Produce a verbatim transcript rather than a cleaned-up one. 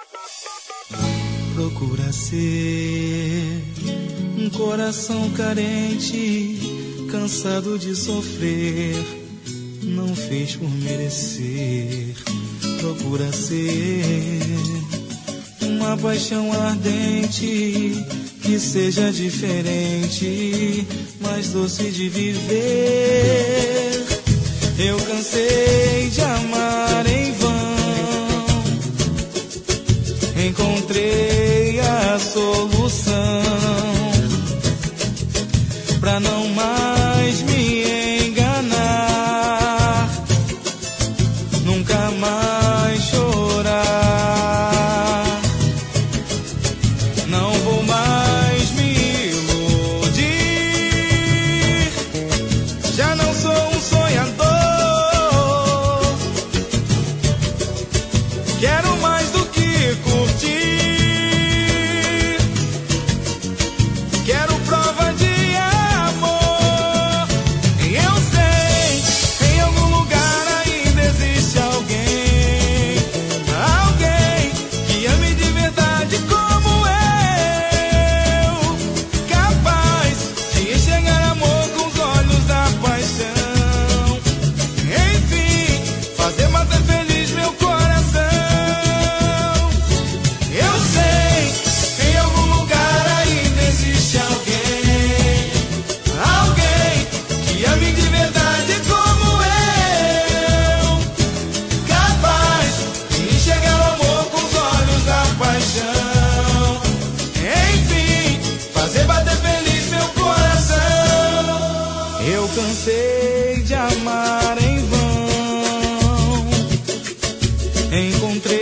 Procura ser um coração carente, cansado de sofrer, não fez por merecer. Procura ser uma paixão ardente, que seja diferente, mais doce de viver. Eu cansei de amar em vão, encontrei a solução pra não mais me enganar, nunca mais chorar. Não vou mais me iludir, já não sou um sonhador. Quero mais do que curtir, quero prova de amor. Eu sei, em algum lugar ainda existe alguém, alguém que ame de verdade como eu, capaz de enxergar amor com os olhos da paixão, enfim, fazer bater feliz meu coração. Eu sei, em algum lugar ainda existe alguém, alguém que ame de verdade como eu, capaz de enxergar o amor com os olhos da paixão, enfim, fazer bater feliz meu coração. Eu cansei de amar em vão, encontrei